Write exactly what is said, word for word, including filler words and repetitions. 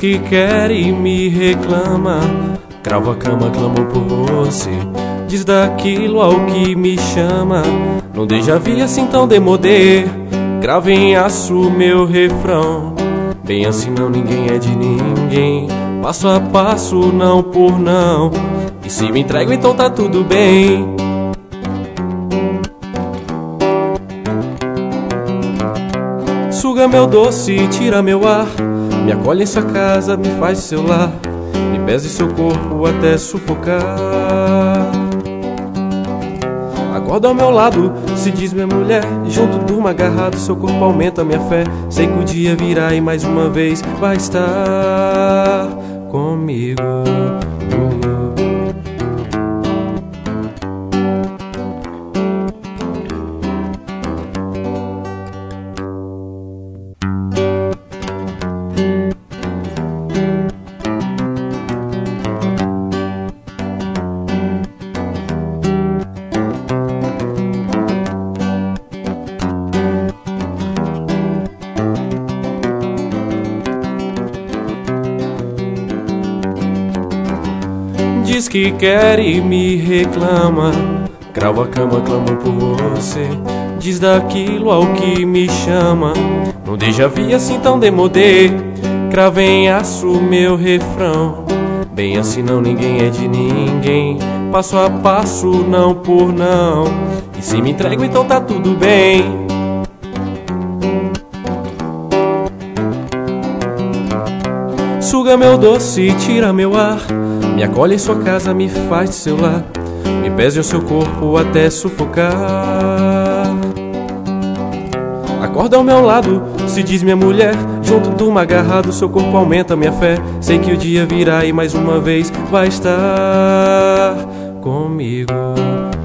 que quer e me reclama, cravo a cama, clamo por você. Diz daquilo ao que me chama, não déjà vu assim tão demodê. Cravo em aço meu refrão, bem assim não, ninguém é de ninguém. Passo a passo, não por não, e se me entrego então tá tudo bem. Suga meu doce, tira meu ar, me acolhe em sua casa, me faz seu lar, me pese seu corpo até sufocar. Acorda ao meu lado, se diz minha mulher, junto durma agarrado, seu corpo aumenta minha fé. Sei que o dia virá e mais uma vez vai estar comigo. Diz que quer e me reclama, cravo a cama, clamo por você. Diz daquilo ao que me chama, não déjà vu assim tão demodê. Cravo em aço meu refrão, bem assim não, ninguém é de ninguém. Passo a passo, não por não, e se me entrego então tá tudo bem. Suga meu doce, tira meu ar, me acolhe em sua casa, me faz de seu lar, me pese o seu corpo até sufocar. Acorda ao meu lado, se diz minha mulher, junto durma agarrado, seu corpo aumenta minha fé. Sei que o dia virá e mais uma vez vai estar comigo.